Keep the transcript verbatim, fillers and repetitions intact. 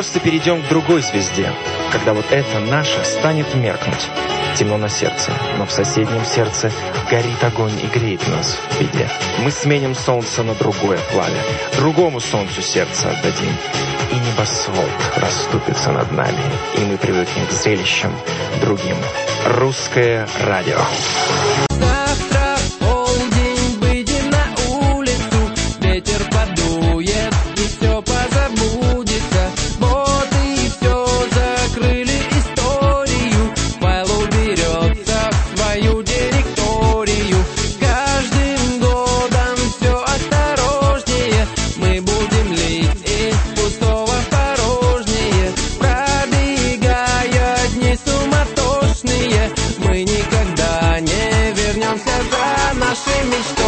кажется, перейдем к другой звезде, когда вот это наше станет меркнуть. Темно на сердце, но в соседнем сердце горит огонь и греет нас в беде. Мы сменим солнце на другое пламя, другому солнцу сердце отдадим. И небосвод расступится над нами, и мы привыкнем к зрелищам другим. Русское радио. Завтра в полдень выйдем на улицу, ветер подует и все позабудется. Вот и все, закрыли историю, файл уберется в свою директорию. С каждым годом все осторожнее, мы будем лить из пустого в порожнее, пробегая дни суматошные. Мы никогда не вернемся за нашей мечтой.